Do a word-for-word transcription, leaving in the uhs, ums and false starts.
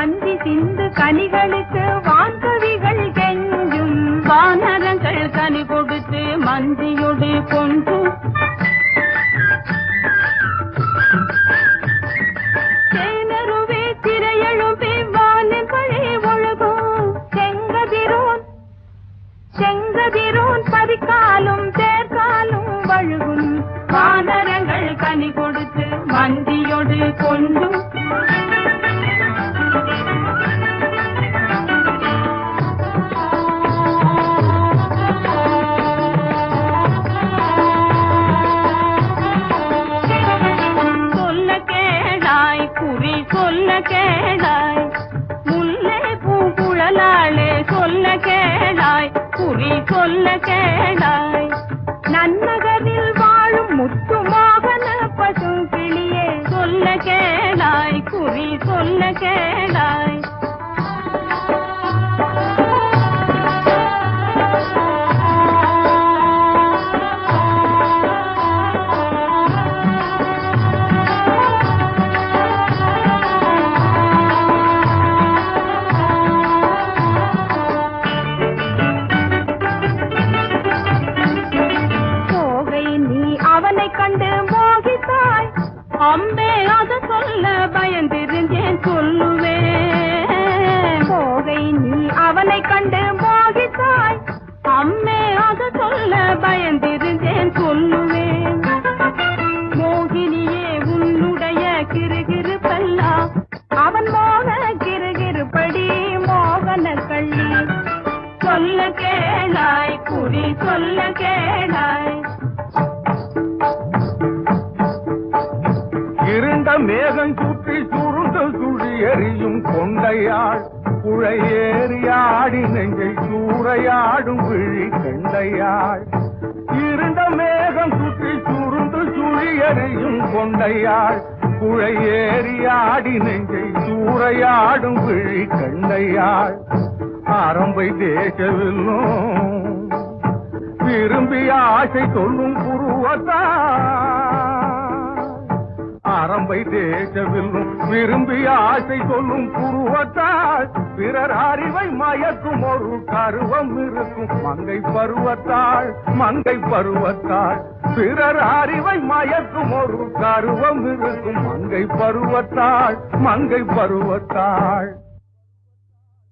வந்தி சிந்து கனிகளுக்கு வான்கவிகள் கெஞ்சும் வானரங்கள் கனி கொடுத்து மந்தியொடு கொண்டும் தேனருவே திரையெழும்பி வானின் பழி ஒழுகும் செங்கதிரோன் செங்கதிரோன் பதிக்காலும் தேர்காலும் வழுகும் வானரங்கள் கனி கொடுத்து மந்தியொடு கொண்டும் சொல்ல கேளாய் முல்லை பூங்குழலாளே சொல்ல கேளாய் குறி சொல்ல கேளாய் நன்னகரில் வாழும் முத்து மோகன பசும் கிளியே சொல்ல கேளாய் குறி சொல்ல கேளாய் கண்டு மோகித்தாய் அம்பே அத சொல்ல பயந்திருந்தேன் சொல்லுவேன் போகை நீ அவனை கண்டு மோகித்தாய் அம்மே அத சொல்ல பயந்திருந்தேன் சொல்லுவேன் மோகினியே உன்னுடைய கிருகிரு பல்லா அவன் மோக கிருகிருப்படி மோகன கள்ளி சொல்ல கேளாய் குறி சொல்ல கேளாய் இருண்ட மேகம் சுற்றி சுருண்டு சுழி எறியும் கொண்டையாள் குழையேறியாடி நெஞ்சை சூறையாடும் விழி கண்டையாள் இருண்ட மேகம் சுற்றி சுருண்டு சுழி எறியும் கொண்டையாள் குழையேறியாடி நெஞ்சை சூறையாடும் விழி கண்டையாள் ஆரம்பை தேசவில்லும் விரும்பிய ஆசை சொல்லும் புருவத்தாள் ஆரம்பை தேசவில்லும் விரும்பிய ஆசை சொல்லும் புருவத்தால் பிறர் அறிவை மயக்கும் ஒரு கருவம் இருக்கும் மங்கை பருவத்தாள் மங்கை பருவத்தாள் பிறர் அறிவை மயக்கும் ஒரு கருவம் இருக்கும் மங்கை பருவத்தாள் மங்கை பருவத்தாள்